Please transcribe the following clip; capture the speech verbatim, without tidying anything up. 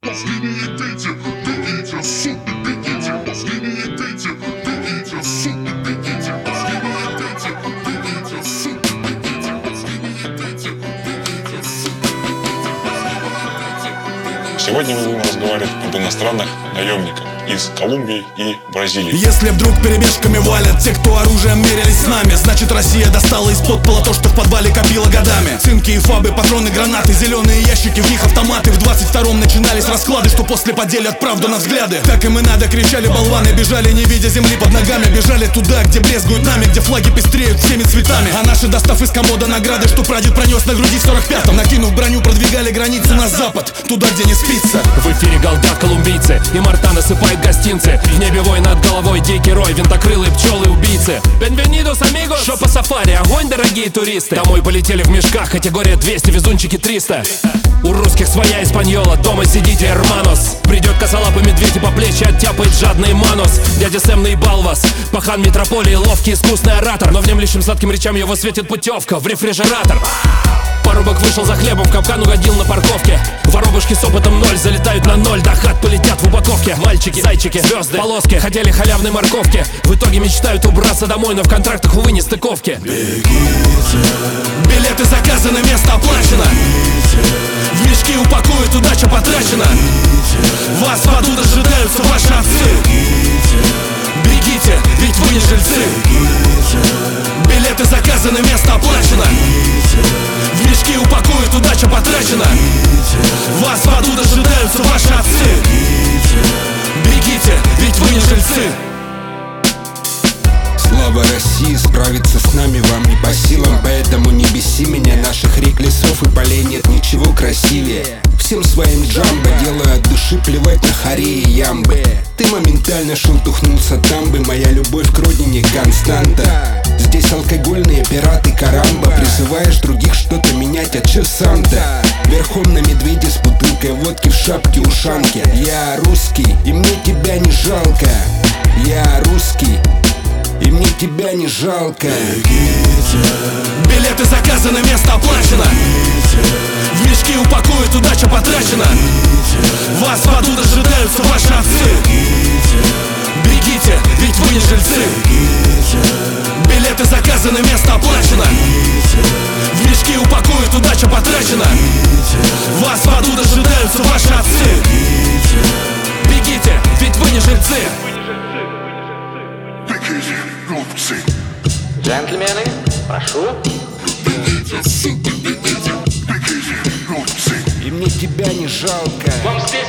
Мозги не едите, бегите, суки, бегите. Мозги не едите, бегите, суки, бегите. Мозги не едите, бегите, суки, бегите. Мозги не едите, бегите, суки, бегите. Сегодня мы будем разговаривать об иностранных наемниках из Колумбии и Бразилии. Если вдруг перебежками валят те, кто оружием мерились с нами, значит Россия достала из-под пола то, что в подвале копила годами. Цинки и фабы, патроны, гранаты, зеленые ящики, в них автоматы. В двадцать втором начинались расклады, что после поделят правду на взгляды. Так им и надо, кричали болваны, бежали, не видя земли под ногами. Бежали туда, где брезгуют нами, где флаги пестреют всеми цветами. А наши, достав из комода награды, что прадед пронес на груди в сорок пятом, накинув броню, продвигали границы на запад, туда, где не спится. В эфире галдят колумбийцы, и Марта насыпает гостинцы. В небе вой, над головой дикий рой, винтокрылые пчелы-убийцы. Бенвенидос, амигос, шо по сафари, огонь, дорогие туристы. Домой полетели в мешках, категория двести, везунчики триста. У русских своя испаньола, дома сидите, hermanos. Придет косолапый медведь и по плечи оттяпает жадный манус. Дядя Сэм наебал вас, пахан метрополии, ловкий искусный оратор. Но внемлющим сладким речам его светит путевка в рефрижератор. Парубок вышел за хлебом, в капкан угодил на парковке. Воробушки с опытом ноль залетают на ноль, до хат полетят в упаковке. Мальчики, зайчики, звезды, полоски, хотели халявной морковки. В итоге мечтают убраться домой, но в контрактах, увы, не стыковки. Бегите. Билеты заказаны, место оплачено. Бегите. В мешки упакуют, удача потрачена. Бегите. Вас в аду дожидаются ваши отцы. Бегите. Бегите, ведь вы не жильцы. Бегите. Билеты заказаны, место оплачено. Бегите. В мешки упакуют, удача потрачена. Бегите. Вас в аду дожидаются ваши отцы. Бегите. Бегите, ведь вы не жильцы. Слава России, справиться с нами вам не по силам. Поэтому не беси меня, наших рек, лесов и полей нет ничего красивее. Всем своим джамбо, делаю от души, плевать на харе и ямбы. Ты моментально шелтухнулся там бы, моя любовь к родине константа. Здесь алкогольные пираты карамба, призываешь других что-то менять, а че сам-то? Верхом на медведе с бутылкой водки в шапке-ушанке. Я русский, и мне тебя не жалко. Я русский, и мне тебя не жалко. Бегите. Билеты заказаны, место оплачено. Бегите. В мешки упакуют, удача потрачена. Бегите. Вас в аду дожидаются ваши отцы. Бегите. Бегите, ведь вы не жильцы. Бегите. Билеты заказаны, место оплачено. Бегите. В мешки упакуют, удача потрачена. Бегите. Вас в аду дожидаются ваши отцы. Бегите. Бегите, ведь вы не жильцы. Бегите, глупцы. Джентльмены, прошу. Бегите, суки, бегите. Бегите, глупцы. И мне тебя не жалко. Вам здесь